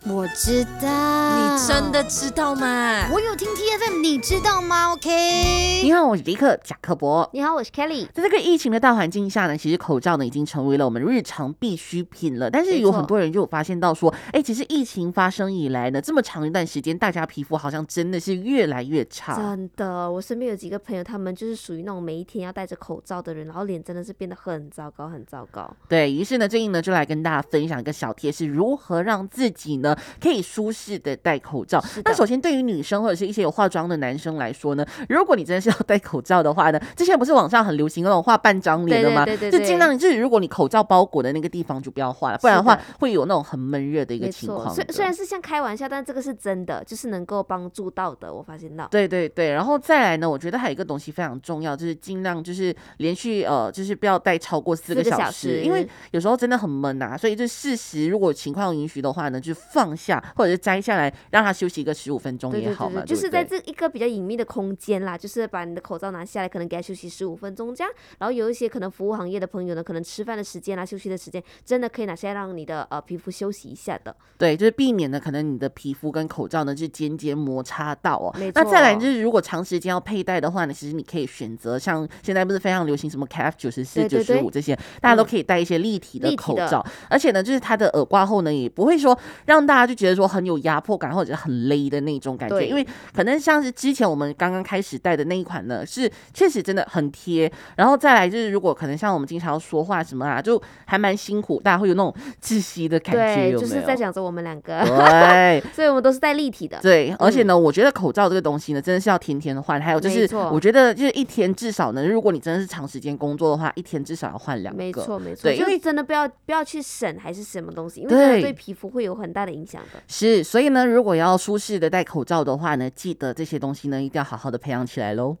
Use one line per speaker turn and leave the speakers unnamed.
我知道，
你真的知道吗？
我有听 TFM， 你知道吗 ？OK。
你好，我是迪克贾克伯。
你好，我是 Kelly。
在这个疫情的大环境下呢，其实口罩呢已经成为了我们日常必需品了。但是有很多人就有发现到说，其实疫情发生以来呢，这么长一段时间，大家皮肤好像真的是越来越差。
真的，我身边有几个朋友，他们就是属于那种每一天要戴着口罩的人，然后脸真的是变得很糟糕，很糟糕。
对，于是呢，最近呢就来跟大家分享一个小贴士，如何让自己呢可以舒适的戴口罩。那首先对于女生或者是一些有化妆的男生来说呢，如果你真的是要戴口罩的话呢，之前不是网上很流行那种画半张脸的吗？
对，
就尽量就是如果你口罩包裹的那个地方就不要画了，不然的话会有那种很闷热的一个情况。
虽然是像开玩笑，但这个是真的，就是能够帮助到的，我发现到。
对，然后再来呢，我觉得还有一个东西非常重要，就是尽量就是连续就是不要戴超过4个小时，因为有时候真的很闷啊，所以就适时如果情况允许的话呢，就放下或者是摘下来，让它休息个15分钟也好嘛。
对，就是在这一个比较隐秘的空间啦，就是把你的口罩拿下来，可能给它休息15分钟这样。然后有一些可能服务行业的朋友呢，可能吃饭的时间啦、休息的时间，真的可以拿下来让你的皮肤休息一下的。
对，就是避免呢可能你的皮肤跟口罩呢就间接摩擦到哦。
没错。
那再来就是如果长时间要佩戴的话呢，其实你可以选择像现在不是非常流行什么 KF94、95这些，大家都可以戴一些立体的口罩，而且呢就是它的耳挂后呢也不会说让大家就觉得说很有压迫感或者很勒的那种感觉，因为可能像是之前我们刚刚开始戴的那一款呢是确实真的很贴，然后再来就是如果可能像我们经常要说话什么啊，就还蛮辛苦，大家会有那种窒息的感觉，
对，
有没有？
就是在讲着我们两个，
对，
所以我们都是戴立体的。
对，而且呢，我觉得口罩这个东西呢，真的是要天天的换。还有就是，我觉得就是一天至少呢，如果你真的是长时间工作的话，一天至少要换2个。
没错，
对，
因为真的不要去省还是什么东西，因为真的对皮肤会有很大的影响的。
是，所以呢，如果要舒适的戴口罩的话呢，记得这些东西呢，一定要好好的培养起来喽。